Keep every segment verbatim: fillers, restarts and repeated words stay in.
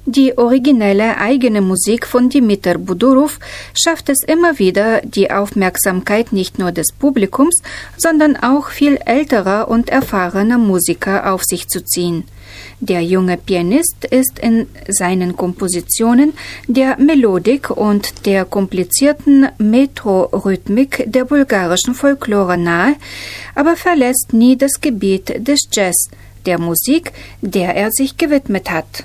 Die originelle eigene Musik von Dimitar Budurov schafft es immer wieder, die Aufmerksamkeit nicht nur des Publikums, sondern auch viel älterer und erfahrener Musiker auf sich zu ziehen. Der junge Pianist ist in seinen Kompositionen der Melodik und der komplizierten Metro-Rhythmik der bulgarischen Folklore nahe, aber verlässt nie das Gebiet des Jazz, der Musik, der er sich gewidmet hat.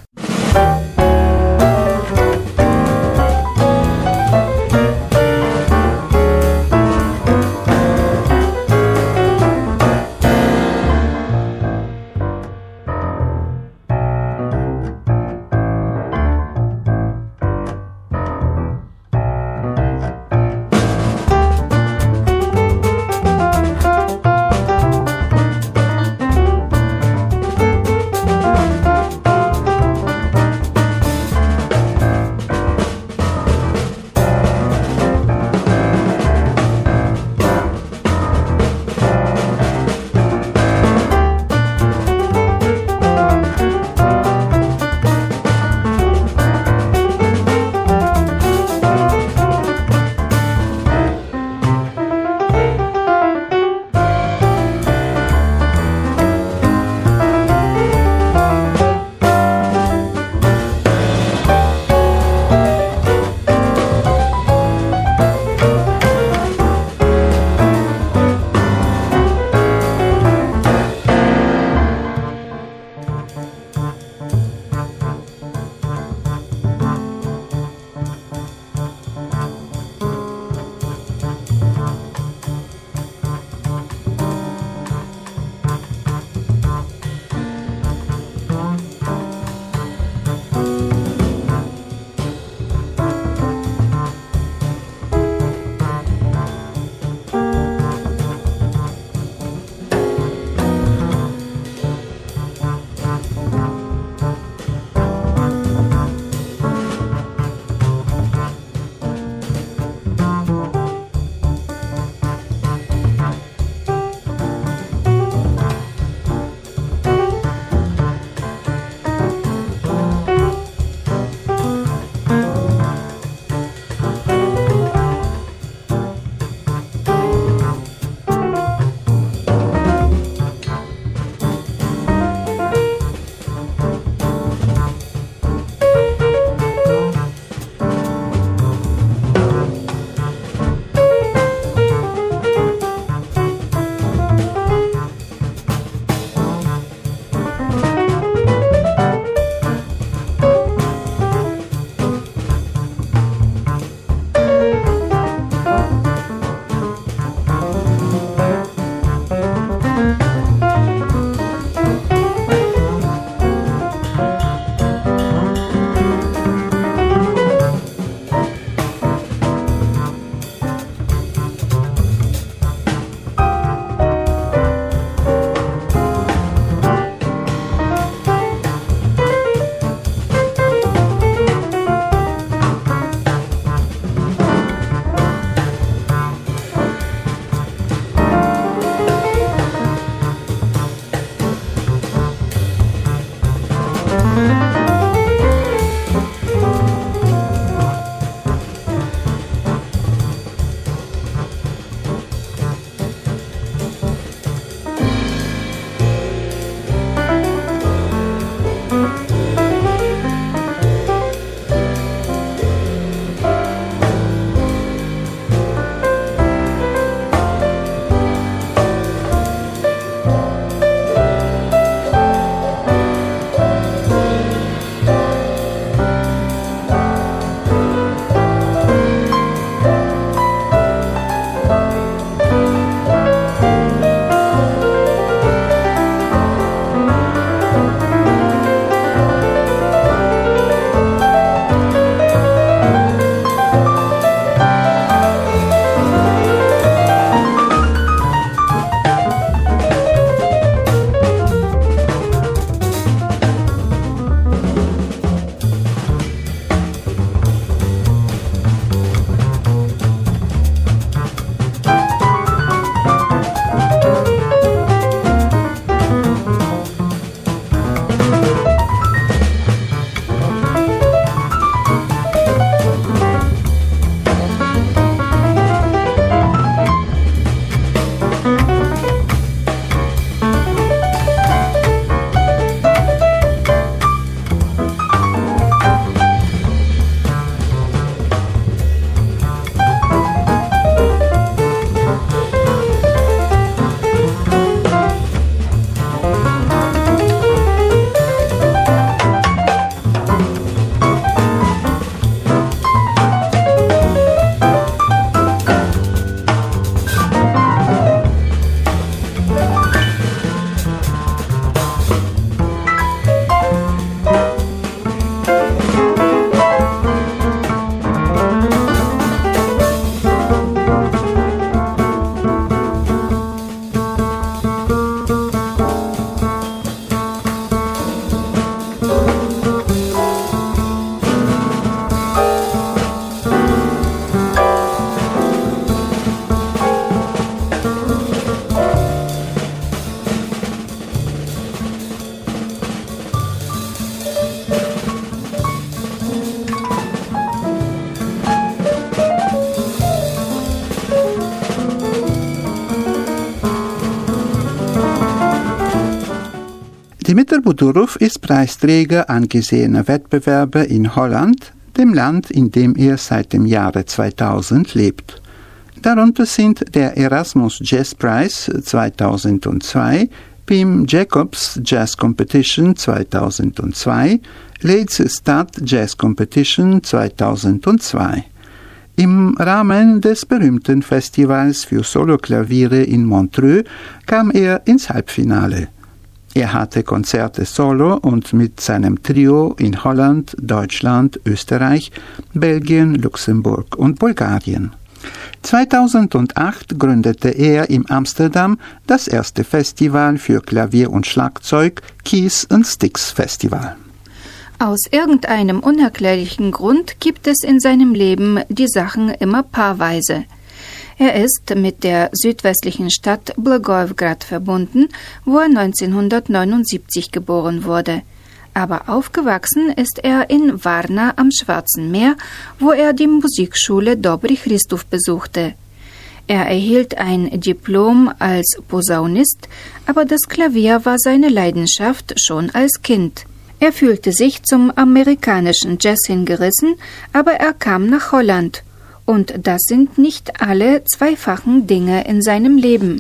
Budurov ist Preisträger angesehener Wettbewerbe in Holland, dem Land, in dem er seit dem Jahre zweitausend lebt. Darunter sind der Erasmus Jazz Prize zweitausendzwei, Pim Jacobs Jazz Competition zweitausendzwei, Leeds Stad Jazz Competition zweitausendzwei. Im Rahmen des berühmten Festivals für Soloklaviere in Montreux kam er ins Halbfinale. Er hatte Konzerte solo und mit seinem Trio in Holland, Deutschland, Österreich, Belgien, Luxemburg und Bulgarien. zweitausendacht gründete er in Amsterdam das erste Festival für Klavier und Schlagzeug, Keys and Sticks Festival. Aus irgendeinem unerklärlichen Grund gibt es in seinem Leben die Sachen immer paarweise. Er ist mit der südwestlichen Stadt Blagoewgrad verbunden, wo er neunzehnhundertneunundsiebzig geboren wurde. Aber aufgewachsen ist er in Varna am Schwarzen Meer, wo er die Musikschule Dobry Christov besuchte. Er erhielt ein Diplom als Posaunist, aber das Klavier war seine Leidenschaft schon als Kind. Er fühlte sich zum amerikanischen Jazz hingerissen, aber er kam nach Holland. Und das sind nicht alle zweifachen Dinge in seinem Leben.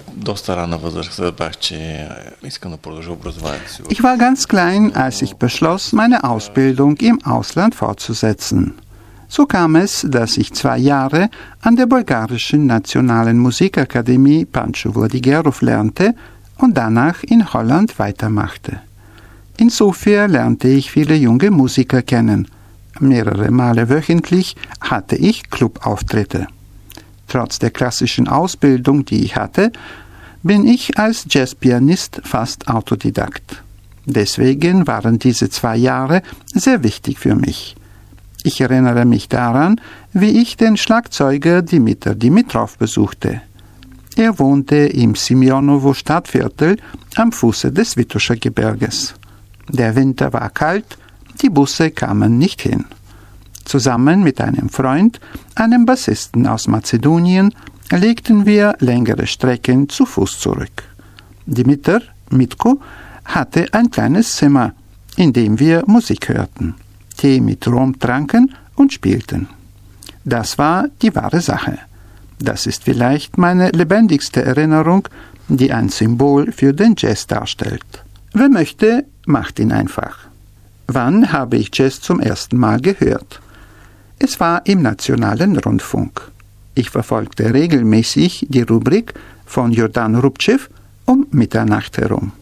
Ich war ganz klein, als ich beschloss, meine Ausbildung im Ausland fortzusetzen. So kam es, dass ich zwei Jahre an der bulgarischen Nationalen Musikakademie Pancho Vladigerov lernte und danach in Holland weitermachte. In Sofia lernte ich viele junge Musiker kennen. Mehrere Male wöchentlich hatte ich Clubauftritte. Trotz der klassischen Ausbildung, die ich hatte, bin ich als Jazzpianist fast Autodidakt. Deswegen waren diese zwei Jahre sehr wichtig für mich. Ich erinnere mich daran, wie ich den Schlagzeuger Dimitar Dimitrov besuchte. Er wohnte im Simjonovo Stadtviertel am Fuße des Vitoscher Gebirges. Der Winter war kalt, die Busse kamen nicht hin. Zusammen mit einem Freund, einem Bassisten aus Mazedonien, legten wir längere Strecken zu Fuß zurück. Dimitar, Mitko, hatte ein kleines Zimmer, in dem wir Musik hörten, Tee mit Rum tranken und spielten. Das war die wahre Sache. Das ist vielleicht meine lebendigste Erinnerung, die ein Symbol für den Jazz darstellt. Wer möchte, macht ihn einfach. Wann habe ich Jazz zum ersten Mal gehört? Es war im Nationalen Rundfunk. Ich verfolgte regelmäßig die Rubrik von Jordan Rubchev um Mitternacht herum.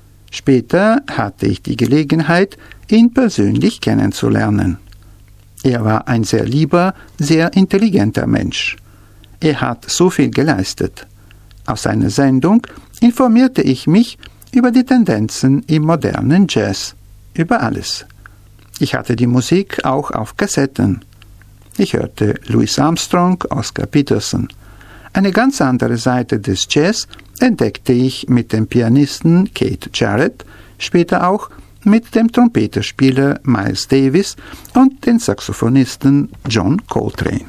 Später hatte ich die Gelegenheit, ihn persönlich kennenzulernen. Er war ein sehr lieber, sehr intelligenter Mensch. Er hat so viel geleistet. Aus seiner Sendung informierte ich mich über die Tendenzen im modernen Jazz, über alles. Ich hatte die Musik auch auf Kassetten. Ich hörte Louis Armstrong, Oscar Peterson. Eine ganz andere Seite des Jazz entdeckte ich mit dem Pianisten Keith Jarrett, später auch mit dem Trompeterspieler Miles Davis und den Saxophonisten John Coltrane.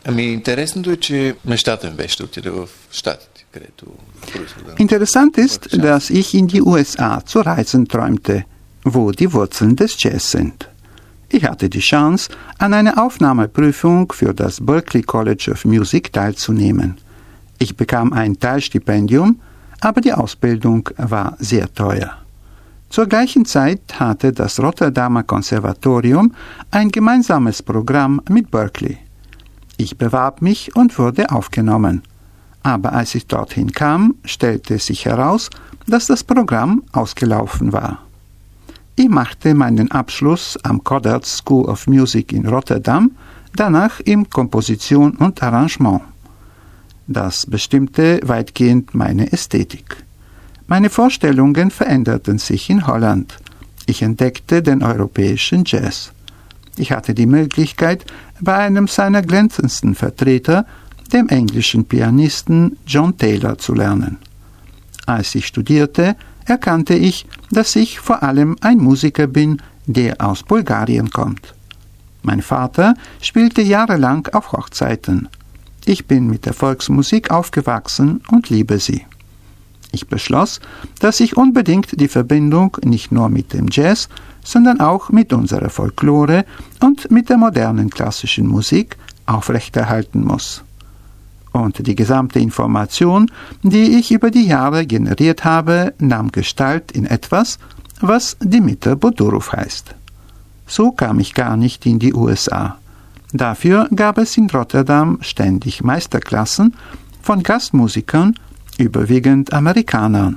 Ами интересното е, че мечтата ми беше да отида в Щатите, където... Interessant ist, dass ich in die U S A zu reisen träumte, wo die Wurzeln des Jazz sind. Ich hatte die Chance, an einer Aufnahmeprüfung für das Berklee College of Music teilzunehmen. Ich bekam ein Teilstipendium, aber die Ausbildung war sehr teuer. Zur gleichen Zeit hatte das Rotterdamer Konservatorium ein gemeinsames Programm mit Berklee. Ich bewarb mich und wurde aufgenommen. Aber als ich dorthin kam, stellte sich heraus, dass das Programm ausgelaufen war. Ich machte meinen Abschluss am Goddard School of Music in Rotterdam, danach in Komposition und Arrangement. Das bestimmte weitgehend meine Ästhetik. Meine Vorstellungen veränderten sich in Holland. Ich entdeckte den europäischen Jazz. Ich hatte die Möglichkeit, bei einem seiner glänzendsten Vertreter, dem englischen Pianisten John Taylor, zu lernen. Als ich studierte, erkannte ich, dass ich vor allem ein Musiker bin, der aus Bulgarien kommt. Mein Vater spielte jahrelang auf Hochzeiten. Ich bin mit der Volksmusik aufgewachsen und liebe sie. Ich beschloss, dass ich unbedingt die Verbindung nicht nur mit dem Jazz, sondern auch mit unserer Folklore und mit der modernen klassischen Musik aufrechterhalten muss. Und die gesamte Information, die ich über die Jahre generiert habe, nahm Gestalt in etwas, was Dimitar Bodurov heißt. So kam ich gar nicht in die U S A. Dafür gab es in Rotterdam ständig Meisterklassen von Gastmusikern, überwiegend Amerikanern.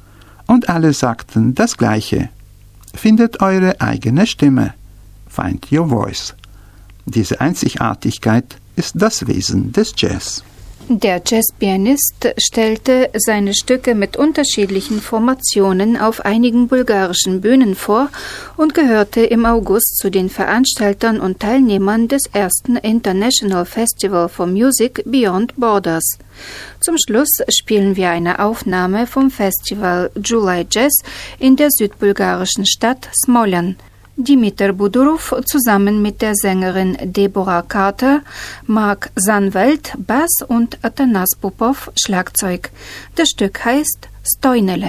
Und alle sagten das Gleiche. Findet eure eigene Stimme. Find your voice. Diese Einzigartigkeit ist das Wesen des Jazz. Der Jazzpianist stellte seine Stücke mit unterschiedlichen Formationen auf einigen bulgarischen Bühnen vor und gehörte im August zu den Veranstaltern und Teilnehmern des ersten International Festival for Music Beyond Borders. Zum Schluss spielen wir eine Aufnahme vom Festival July Jazz in der südbulgarischen Stadt Smoljan. Dimitar Bodurov zusammen mit der Sängerin Deborah Carter, Mark Zanvelt Bass und Atanas Popov Schlagzeug. Das Stück heißt Stoinele.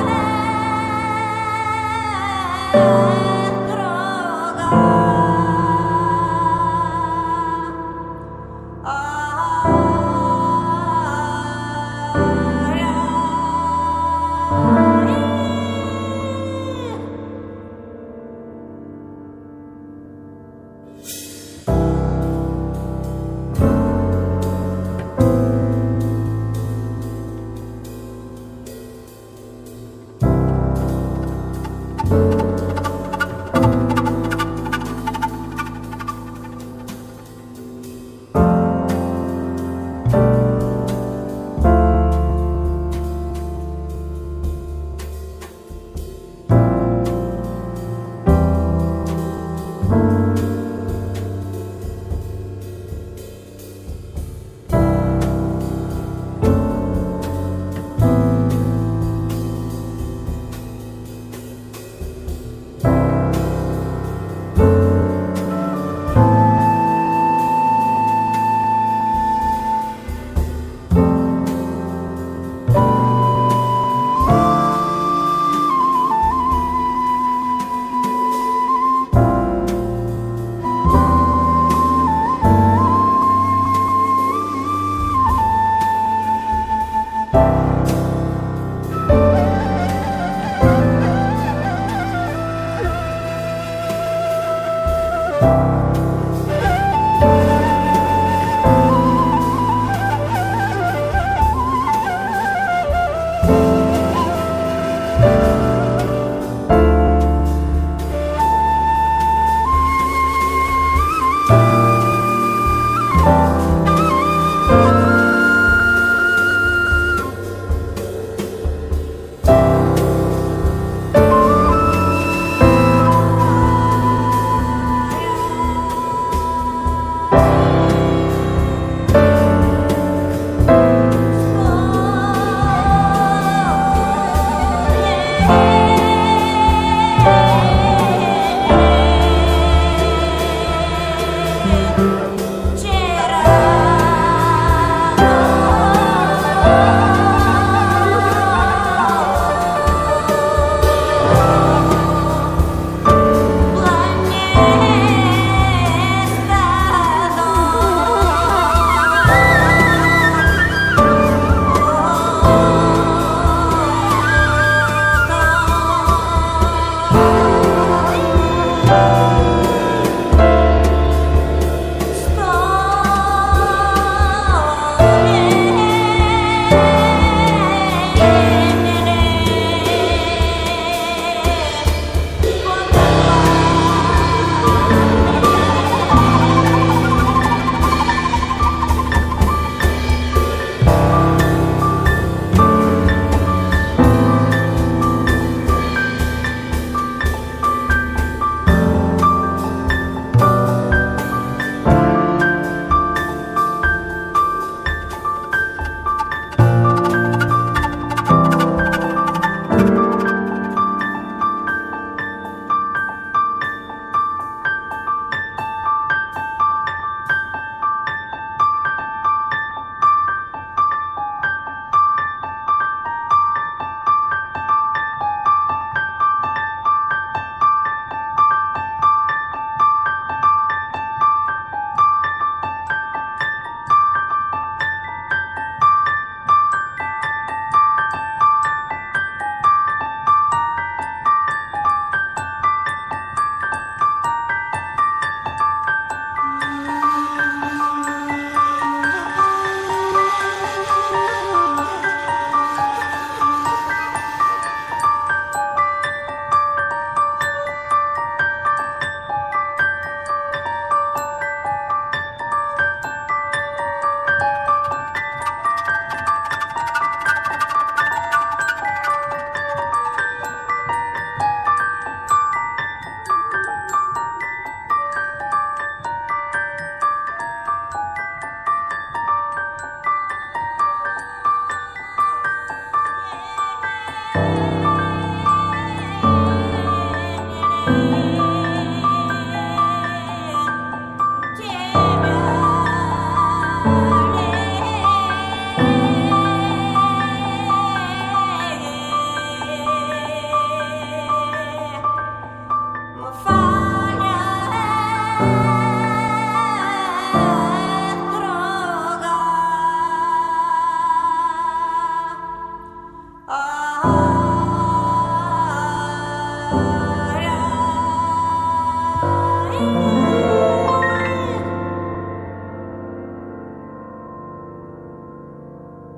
Droga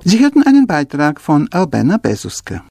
Sie hörten einen Beitrag von Albena Bezuska.